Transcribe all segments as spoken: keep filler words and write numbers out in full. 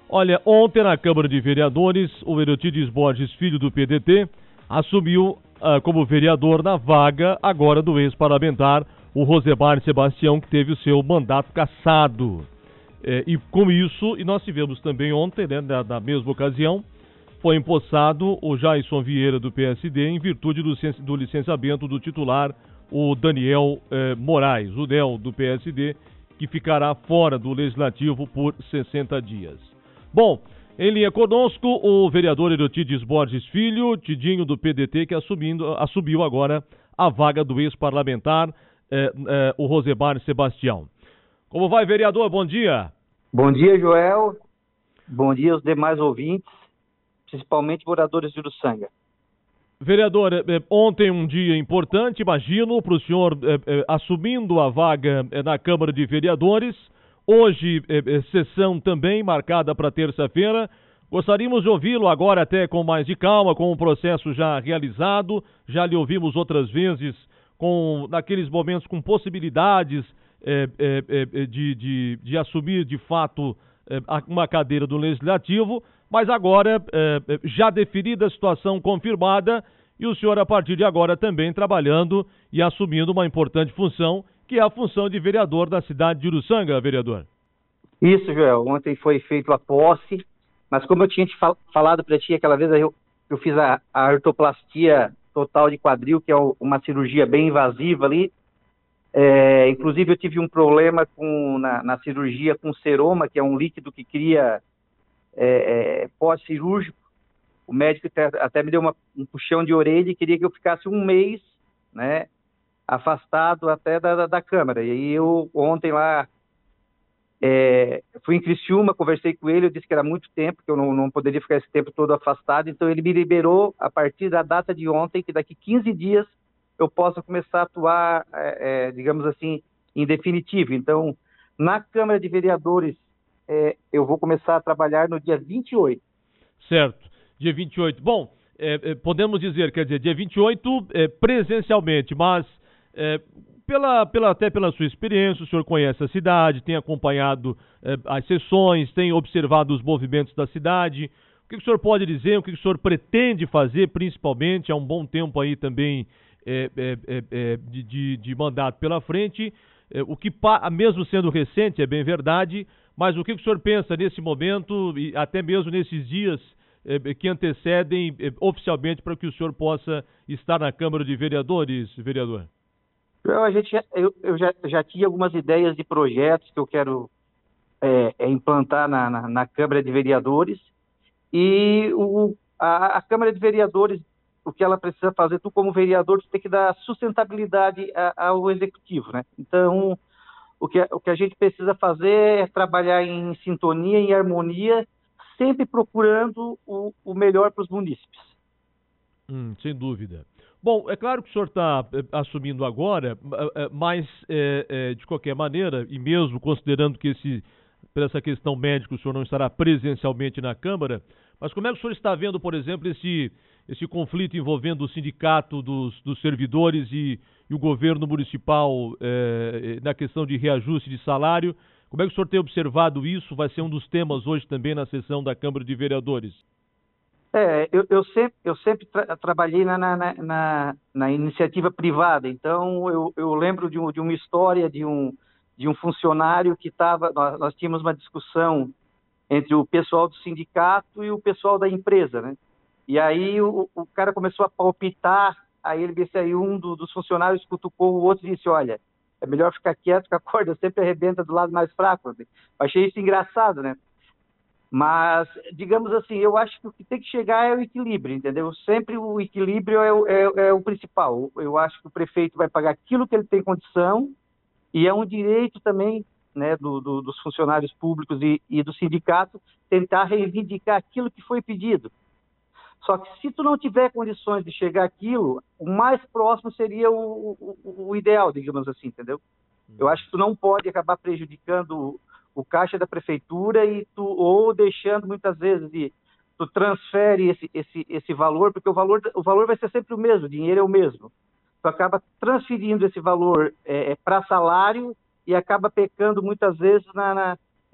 Olha, ontem na Câmara de Vereadores, o Euritídes Borges Filho, do P D T, assumiu uh, como vereador na vaga agora do ex-parlamentar, o Rosemar Sebastião, que teve o seu mandato cassado. É, e com isso, e nós tivemos também ontem, né, na, na mesma ocasião, foi empossado o Jaison Vieira, do P S D, em virtude do, do licenciamento do titular, o Daniel eh, Moraes, o D E L do P S D, que ficará fora do Legislativo por sessenta dias. Bom, em linha conosco, o vereador Euritídes Borges Filho, Tidinho, do P D T, que assumindo, assumiu agora a vaga do ex-parlamentar, eh, eh, o Rosemar Sebastião. Como vai, vereador? Bom dia. Bom dia, Joel. Bom dia aos demais ouvintes, principalmente moradores de Uruçanga. Vereador, ontem um dia importante, imagino, para o senhor eh, eh, assumindo a vaga eh, na Câmara de Vereadores. Hoje, eh, sessão também marcada para terça-feira. Gostaríamos de ouvi-lo agora até com mais de calma, com o processo já realizado. Já lhe ouvimos outras vezes, com naqueles momentos com possibilidades eh, eh, de, de, de assumir de fato eh, uma cadeira do Legislativo. Mas agora, eh, já definida a situação confirmada, e o senhor, a partir de agora, também trabalhando e assumindo uma importante função, que é a função de vereador da cidade de Uruçanga, vereador. Isso, Joel. Ontem foi feita a posse, mas como eu tinha te fal- falado para ti aquela vez, eu, eu fiz a, a artroplastia total de quadril, que é o, uma cirurgia bem invasiva ali. É, inclusive, eu tive um problema com, na, na cirurgia com seroma, que é um líquido que cria é, é, pós-cirúrgico. O médico até, até me deu uma, um puxão de orelha e queria que eu ficasse um mês, né, afastado até da, da, da Câmara. E aí eu ontem lá é, fui em Criciúma, conversei com ele, eu disse que era muito tempo, que eu não, não poderia ficar esse tempo todo afastado, então ele me liberou a partir da data de ontem, que daqui quinze dias eu possa começar a atuar, é, é, digamos assim, em definitivo. Então, na Câmara de Vereadores, é, eu vou começar a trabalhar no dia vinte e oito. Certo, dia vinte e oito. Bom, é, é, podemos dizer, quer dizer, dia vinte e oito é, presencialmente, mas é, pela, pela, até pela sua experiência, o senhor conhece a cidade, tem acompanhado é, as sessões, tem observado os movimentos da cidade. O que o senhor pode dizer, o que o senhor pretende fazer, principalmente, há um bom tempo aí também é, é, é, é, de, de, de mandato pela frente, é, o que, mesmo sendo recente, é bem verdade, mas o que o senhor pensa nesse momento e até mesmo nesses dias eh, que antecedem eh, oficialmente para que o senhor possa estar na Câmara de Vereadores, vereador? Eu, a gente, eu, eu já, já tinha algumas ideias de projetos que eu quero é, é, implantar na, na, na Câmara de Vereadores, e o, a, a Câmara de Vereadores, o que ela precisa fazer, tu como vereador, tu tem que dar sustentabilidade a, ao Executivo, né? Então, o que, o que a gente precisa fazer é trabalhar em sintonia, em harmonia, sempre procurando o, o melhor para os munícipes. Hum, sem dúvida. Bom, é claro que o senhor está eh, assumindo agora, eh, mas, eh, eh, de qualquer maneira, e mesmo considerando que esse, por essa questão médica o senhor não estará presencialmente na Câmara, mas como é que o senhor está vendo, por exemplo, esse, esse conflito envolvendo o sindicato dos, dos servidores e, e o governo municipal eh, na questão de reajuste de salário? Como é que o senhor tem observado isso? Vai ser um dos temas hoje também na sessão da Câmara de Vereadores. É, eu, eu sempre, eu sempre tra trabalhei na, na, na, na iniciativa privada, então eu, eu lembro de, um, de uma história de um, de um funcionário que estava, nós, nós tínhamos uma discussão entre o pessoal do sindicato e o pessoal da empresa, né? E aí o, o cara começou a palpitar, aí ele disse, aí um do, dos funcionários cutucou o outro e disse, olha, é melhor ficar quieto que a corda sempre arrebenta do lado mais fraco. Eu achei isso engraçado, né? Mas, digamos assim, eu acho que o que tem que chegar é o equilíbrio, entendeu? Sempre o equilíbrio é o, é, é o principal. Eu acho que o prefeito vai pagar aquilo que ele tem condição, e é um direito também, né, do, do, dos funcionários públicos e, e do sindicato tentar reivindicar aquilo que foi pedido. Só que se tu não tiver condições de chegar àquilo, o mais próximo seria o, o, o ideal, digamos assim, entendeu? Eu acho que tu não pode acabar prejudicando o caixa da prefeitura e tu, ou deixando muitas vezes de tu transfere esse, esse, esse valor, porque o valor, o valor vai ser sempre o mesmo, o dinheiro é o mesmo. Tu acaba transferindo esse valor é, para salário e acaba pecando muitas vezes na, na,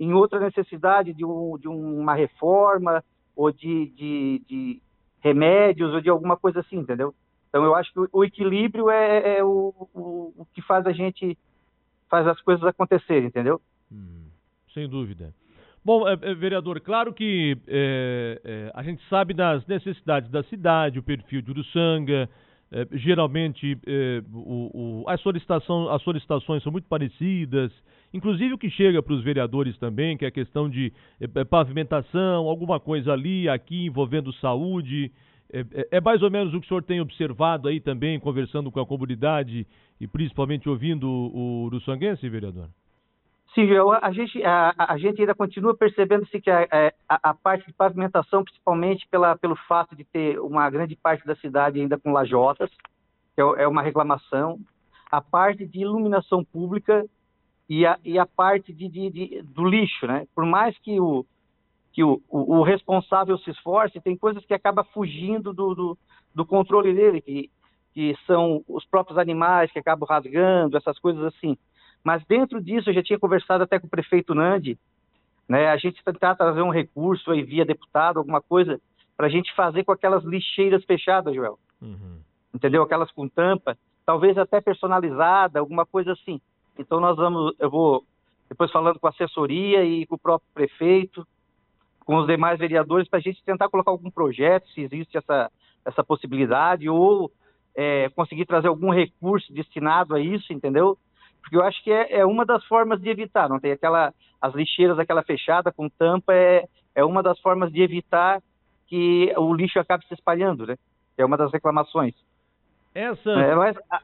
em outra necessidade de, um, de uma reforma ou de, de, de remédios ou de alguma coisa assim, entendeu? Então eu acho que o, o equilíbrio é, é o, o, o que faz a gente, faz as coisas acontecerem, entendeu? Hum, sem dúvida. Bom, é, é, vereador, claro que é, é, a gente sabe das necessidades da cidade, o perfil de Uruçanga, é, geralmente é, o, o, a solicitação, as solicitações são muito parecidas, inclusive o que chega para os vereadores também, que é a questão de é, pavimentação, alguma coisa ali, aqui, envolvendo saúde. É, é, é mais ou menos o que o senhor tem observado aí também, conversando com a comunidade e principalmente ouvindo o, o uruçanguense, vereador? Sim, Joel, a gente, a, a gente ainda continua percebendo-se que a, a, a parte de pavimentação, principalmente pela, pelo fato de ter uma grande parte da cidade ainda com lajotas, que é, é uma reclamação, a parte de iluminação pública e a, e a parte de, de, de, do lixo, né? Por mais que o, que o, o, o responsável se esforce, tem coisas que acabam fugindo do, do, do controle dele, que, que são os próprios animais que acabam rasgando, essas coisas assim. Mas dentro disso, eu já tinha conversado até com o prefeito Nandi, né? A gente tentar trazer um recurso aí via deputado, alguma coisa, para a gente fazer com aquelas lixeiras fechadas, Joel. Uhum. Entendeu? Aquelas com tampa, talvez até personalizada, alguma coisa assim. Então nós vamos, eu vou depois falando com a assessoria e com o próprio prefeito, com os demais vereadores, para a gente tentar colocar algum projeto, se existe essa, essa possibilidade, ou é, conseguir trazer algum recurso destinado a isso, entendeu? Porque eu acho que é, é uma das formas de evitar, não tem aquela, as lixeiras, aquela fechada com tampa, é, é uma das formas de evitar que o lixo acabe se espalhando, né? É uma das reclamações. Essas... É, mas, a...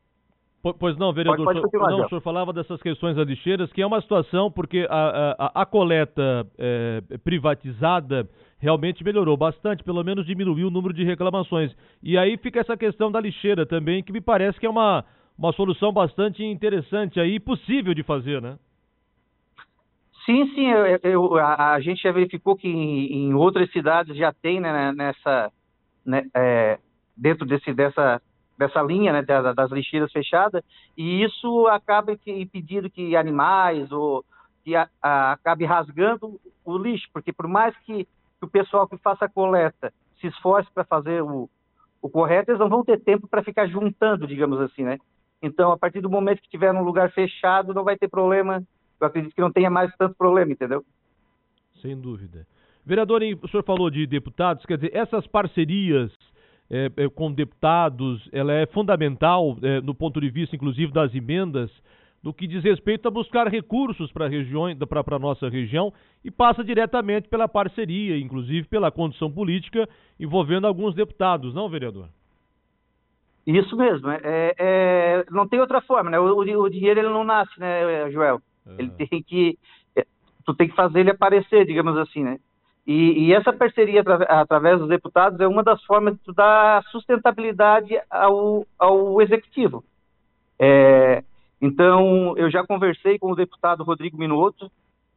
Pois não, vereador, pode, pode o, senhor, não, o senhor falava dessas questões das lixeiras, que é uma situação porque a, a, a coleta é, privatizada realmente melhorou bastante, pelo menos diminuiu o número de reclamações. E aí fica essa questão da lixeira também, que me parece que é uma... Uma solução bastante interessante aí, possível de fazer, né? Sim, sim, eu, eu, a, a gente já verificou que em, em outras cidades já tem, né, nessa, né, é, dentro desse, dessa, dessa linha, né, das, das lixeiras fechadas, e isso acaba que, impedindo que animais ou que a, a, acabe rasgando o lixo, porque por mais que, que o pessoal que faça a coleta se esforce para fazer o, o correto, eles não vão ter tempo para ficar juntando, digamos assim, né? Então, a partir do momento que tiver num lugar fechado, não vai ter problema. Eu acredito que não tenha mais tanto problema, entendeu? Sem dúvida. Vereador, o senhor falou de deputados, quer dizer, essas parcerias é, é, com deputados, ela é fundamental é, no ponto de vista, inclusive, das emendas, no que diz respeito a buscar recursos para a nossa região e passa diretamente pela parceria, inclusive pela condução política, envolvendo alguns deputados, não, vereador? Isso mesmo, é, é, não tem outra forma, né? O, o dinheiro ele não nasce, né, Joel? Uhum. Ele tem que, tu tem que fazer ele aparecer, digamos assim, né? E, e essa parceria atra, através dos deputados é uma das formas de tu dar sustentabilidade ao, ao executivo. É, então, eu já conversei com o deputado Rodrigo Minotto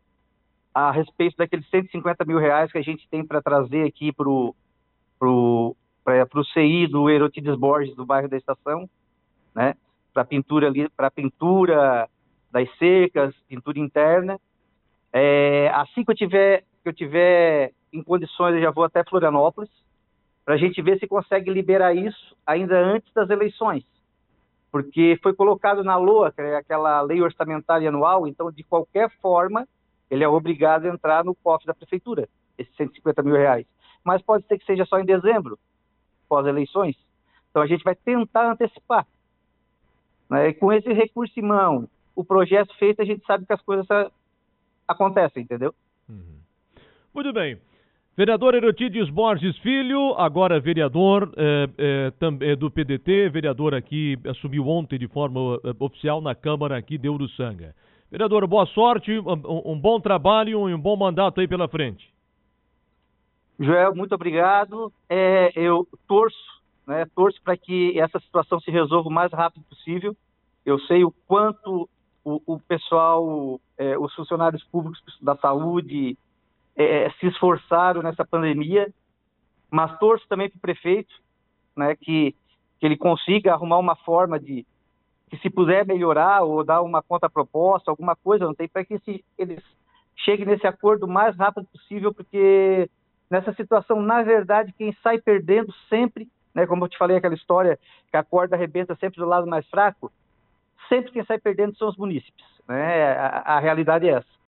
a respeito daqueles cento e cinquenta mil reais que a gente tem para trazer aqui para o para o C I do Erotides Borges, do bairro da Estação, né? Para pintura ali, para pintura das cercas, pintura interna. É, assim que eu tiver que eu tiver em condições, eu já vou até Florianópolis para a gente ver se consegue liberar isso ainda antes das eleições, porque foi colocado na L O A, que é aquela lei orçamentária anual, então de qualquer forma ele é obrigado a entrar no cofre da prefeitura, esses cento e cinquenta mil reais. Mas pode ser que seja só em dezembro, pós-eleições. Então a gente vai tentar antecipar. Né? E com esse recurso em mão, o projeto feito, a gente sabe que as coisas acontecem, entendeu? Uhum. Muito bem. Vereador Erotides Borges Filho, agora vereador é, é, é, do P D T, vereador aqui, assumiu ontem de forma é, oficial na Câmara aqui de Uruçanga. Vereador, boa sorte, um, um bom trabalho e um bom mandato aí pela frente. Joel, muito obrigado. É, eu torço, né, torço para que essa situação se resolva o mais rápido possível. Eu sei o quanto o, o pessoal, é, os funcionários públicos da saúde é, se esforçaram nessa pandemia, mas torço também para o prefeito, né, que, que ele consiga arrumar uma forma de, que se puder melhorar ou dar uma contraproposta, alguma coisa, não tem para que se, eles chegue nesse acordo o mais rápido possível, porque nessa situação, na verdade, quem sai perdendo sempre, né, como eu te falei, aquela história que a corda arrebenta sempre do lado mais fraco, sempre quem sai perdendo são os munícipes, né? A, a realidade é essa.